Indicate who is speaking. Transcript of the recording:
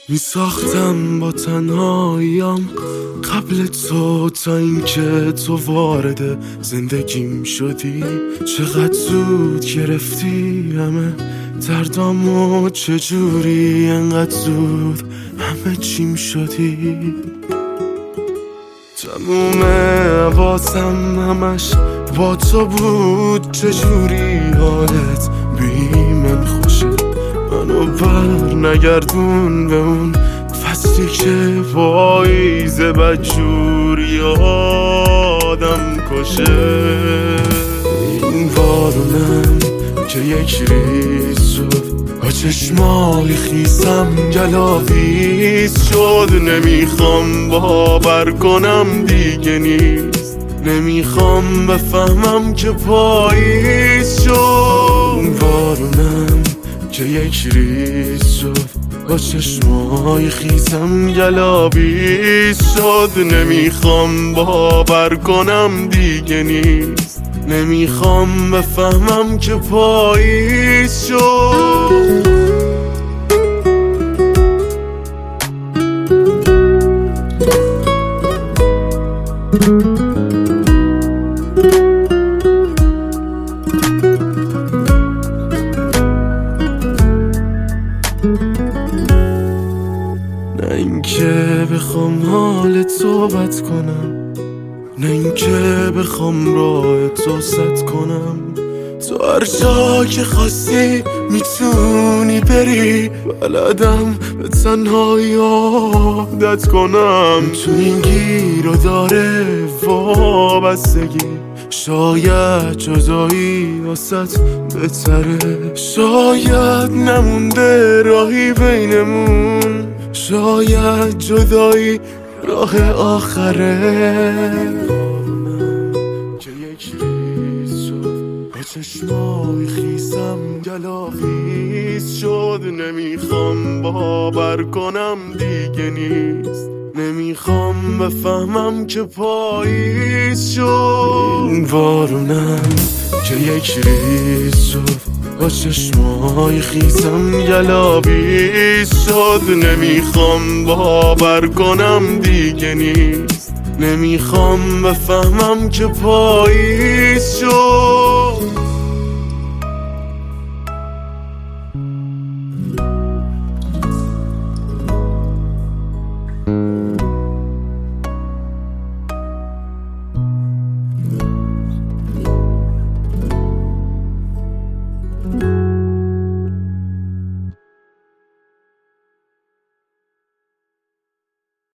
Speaker 1: می ساختم با تنهاییم قبل تو تا اینکه تو وارد زندگیم شدی. چقدر زود گرفتی همه دردامو، چجوری انقدر زود همه چیم شدی. تموم حواسم همش با تو بود، چجوری حالت بی من خوشه. منو بر نگردون به اون فصلی که پاییزه بدجوری آدم کشه. این بارونم که یک ریز شد با چشمای خیسم گلاویز شد. نمیخوام باور کنم دیگه نیست، نمیخوام بفهمم که پاییز شد. بارونم که یک ریز شد با چشمای خیسم گلاویز شد. نمیخوام باور کنم دیگه نیست، نمیخوام بفهمم که پاییز شد. نه اینکه بخوام حال تو بد کنم، نه اینکه بخوام راه تو سد کنم. تو هر جا که خواستی میتونی بری، بلدم به تنهایی عادت کنم. تو این گیر و داره وابستگی، شاید جدایی واسط بهتره. شاید نمونده راهی بینمون، شاید جدایی راه آخره. که یک ریز شد با چشمای خیسم گلاویز شد. نمیخوام باور کنم دیگه نیست، نمیخوام بفهمم که پاییز شد. این بارونم که یک ریز شد با چشمای خیسم گلاویز شد. نمیخوام باور کنم دیگه نیست، نمیخوام بفهمم که پاییز شد.